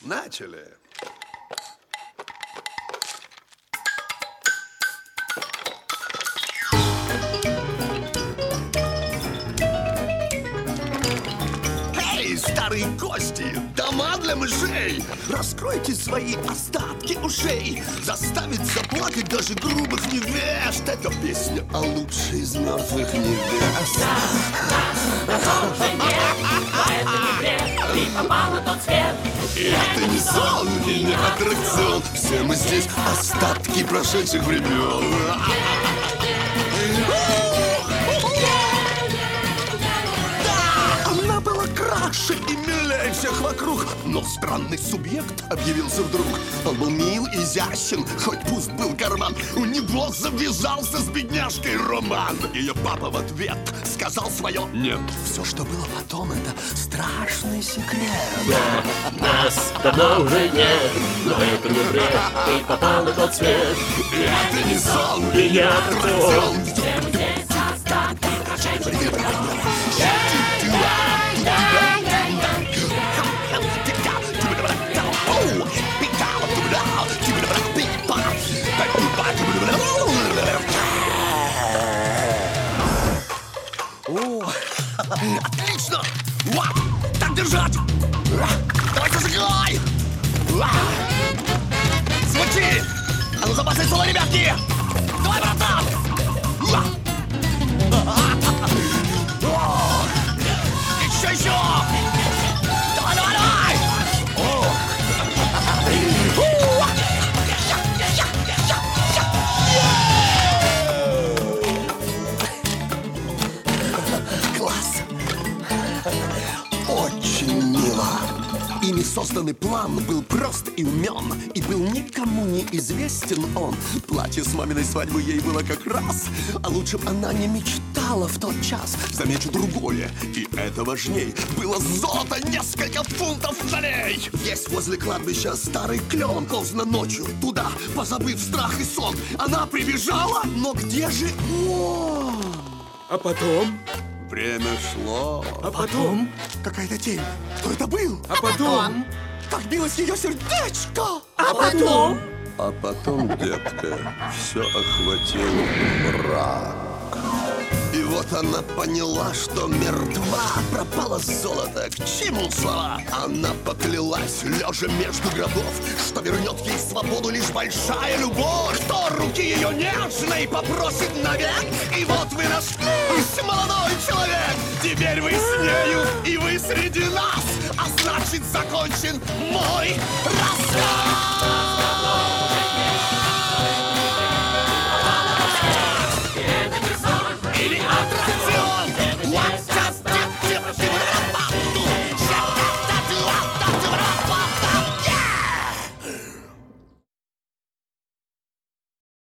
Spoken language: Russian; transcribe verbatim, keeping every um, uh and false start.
Начали. Эй, старые кости, дома для мышей! Раскройте свои остатки ушей. Заставит заплакать даже грубых невест. Это песня о лучшей из мертвых невест. Ты попал на тот свет. И это не сон, и не аттракцион. Все мы здесь остатки прошедших времен. Да, она была краше и милее всех вокруг. Но странный субъект объявился вдруг. Он был мил, изящен, хоть пуст был карман. У него завязался с бедняжкой роман. Ее папа в ответ сказал свое «нет». Все, что было потом, это страшный секрет. Нас давно уже нет, но это не бред. Ты попал на тот свет. И это не сон, И не аттракцион. Все мы здесь остатки прошедших времен. О, отлично! Ва! Так держать! Давай зажигай! Ва! Звучи! А ну забасай соло, ребятки! Давай, братан! Ва! О! Еще, еще! Давай, давай, давай! О! У! Класс! Очень мило! Ими созданный план был прост и умен, и был никому не известен он. Платье с маминой свадьбы ей было как раз, а лучше б она не мечтала в тот час. Замечу другое, и это важней. Было золото несколько фунтов солей. Есть возле кладбища старый клен. Поздно ночью туда, позабыв страх и сон, она прибежала, но где же он? А потом? Время шло. А потом? Какая-то тень. Кто это был? А потом? Как билось ее сердечко! А потом? А потом, детка, все охватил мрак. И вот она поняла, что мертва. Пропало золото, к чему слова? Она поклялась, лежа между гробов, что вернет ей свободу лишь большая любовь. Кто руки ее нежной попросит навек? И вот вы нашлись, молодой человек. Теперь вы с нею, и вы среди нас. А значит, закончен мой рассказ.